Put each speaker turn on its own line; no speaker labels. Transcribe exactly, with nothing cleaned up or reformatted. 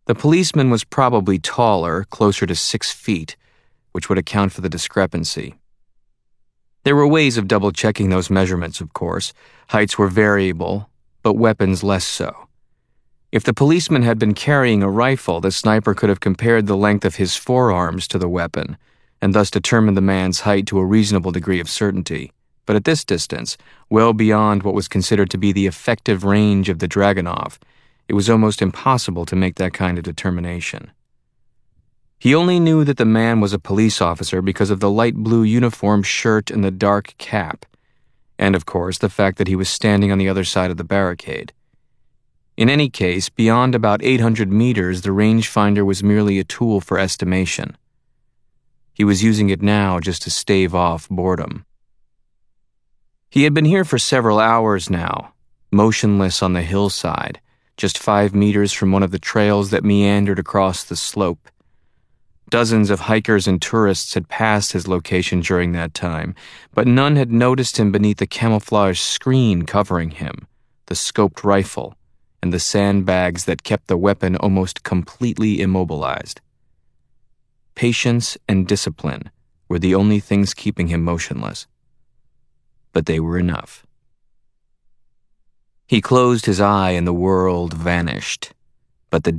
The policeman was probably taller, closer to six feet, which would account for the discrepancy. There were ways of double-checking those measurements, of course. Heights were variable, but weapons less so. If the policeman had been carrying a rifle, the sniper could have compared the length of his forearms to the weapon, and thus determined the man's height to a reasonable degree of certainty. But at this distance, well beyond what was considered to be the effective range of the Dragunov, it was almost impossible to make that kind of determination. He only knew that the man was a police officer because of the light blue uniform shirt and the dark cap, and of course the fact that he was standing on the other side of the barricade. In any case, beyond about eight hundred meters, the rangefinder was merely a tool for estimation. He was using it now just to stave off boredom. He had been here for several hours now, motionless on the hillside, just five meters from one of the trails that meandered across the slope. Dozens of hikers and tourists had passed his location during that time, but none had noticed him beneath the camouflage screen covering him, the scoped rifle, and the sandbags that kept the weapon almost completely immobilized. Patience and discipline were the only things keeping him motionless, but they were enough. He closed his eye and the world vanished, but the